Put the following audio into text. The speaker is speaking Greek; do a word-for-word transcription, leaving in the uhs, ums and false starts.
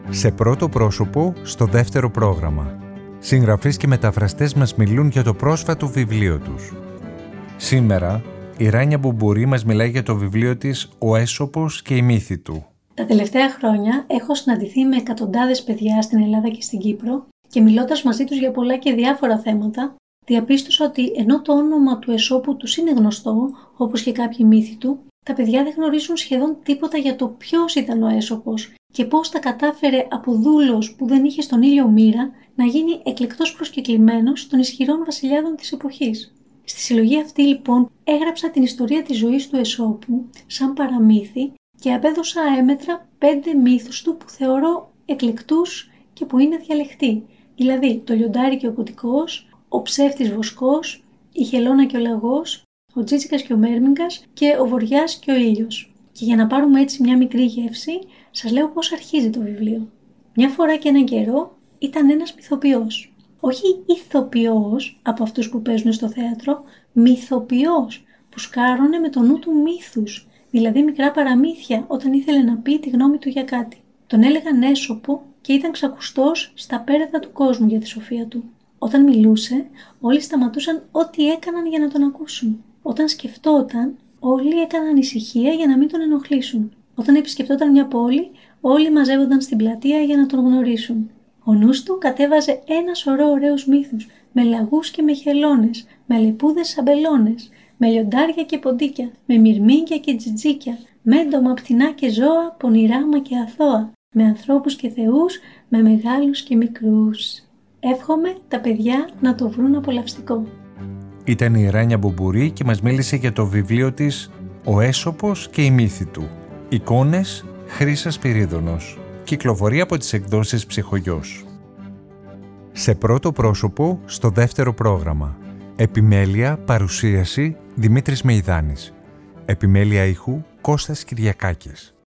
Σε πρώτο πρόσωπο, στο δεύτερο πρόγραμμα. Συγγραφείς και μεταφραστές μας μιλούν για το πρόσφατο βιβλίο τους. Σήμερα, η Ράνια Μπουμπουρή μας μιλάει για το βιβλίο της «Ο Αίσωπος και η μύθη του». Τα τελευταία χρόνια έχω συναντηθεί με εκατοντάδες παιδιά στην Ελλάδα και στην Κύπρο και μιλώντας μαζί τους για πολλά και διάφορα θέματα, διαπίστωσα ότι ενώ το όνομα του Αισόπου τους είναι γνωστό, όπως και κάποιοι μύθοι του, τα παιδιά δεν γνωρίζουν σχεδόν τίποτα για το ποιος ήταν ο Αίσωπος και πώς τα κατάφερε από δούλος που δεν είχε στον ήλιο μοίρα να γίνει εκλεκτός προσκεκλημένος των ισχυρών βασιλιάδων της εποχής. Στη συλλογή αυτή λοιπόν έγραψα την ιστορία της ζωής του Αισόπου σαν παραμύθι και απέδωσα αέμετρα πέντε μύθους του που θεωρώ εκλεκτούς και που είναι διαλεκτοί. Δηλαδή το λιοντάρι και ο κουτικός, ο ψεύτης βοσκός, η χελώνα και ο λαγός, ο Τζίτσικας και ο Μέρμιγκας και ο Βοριάς και ο ήλιος. Και για να πάρουμε έτσι μια μικρή γεύση, σας λέω πώς αρχίζει το βιβλίο. Μια φορά και έναν καιρό ήταν ένας μυθοποιός. Όχι ηθοποιός από αυτούς που παίζουν στο θέατρο, μυθοποιός που σκάρωνε με το νου του μύθους, δηλαδή μικρά παραμύθια όταν ήθελε να πει τη γνώμη του για κάτι. Τον έλεγαν Αίσωπο και ήταν ξακουστός στα πέρατα του κόσμου για τη σοφία του. Όταν μιλούσε, όλοι σταματούσαν ό,τι έκαναν για να τον ακούσουν. Όταν σκεφτόταν, όλοι έκαναν ησυχία για να μην τον ενοχλήσουν. Όταν επισκεπτόταν μια πόλη, όλοι μαζεύονταν στην πλατεία για να τον γνωρίσουν. Ο νους του κατέβαζε ένα σωρό ωραίους μύθους, με λαγούς και με χελώνες, με λεπούδες σαμπελώνες, με λιοντάρια και ποντίκια, με μυρμήγκια και τζιτζίκια, με έντομα πτηνά και ζώα, πονηρά μα και αθώα, με ανθρώπους και θεούς, με μεγάλους και μικρούς. Εύχομαι τα παιδιά να το βρουν απολαυστικό. Ήταν η Ράνια Μπουμπουρή και μας μίλησε για το βιβλίο της «Ο Αίσωπος και η μύθη του». Εικόνες Χρύσας Σπυρίδωνος. Κυκλοφορεί από τις εκδόσεις Ψυχογιός. Σε πρώτο πρόσωπο, στο δεύτερο πρόγραμμα. Επιμέλεια, παρουσίαση Δημήτρης Μεϊδάνης. Επιμέλεια ήχου Κώστας Κυριακάκης.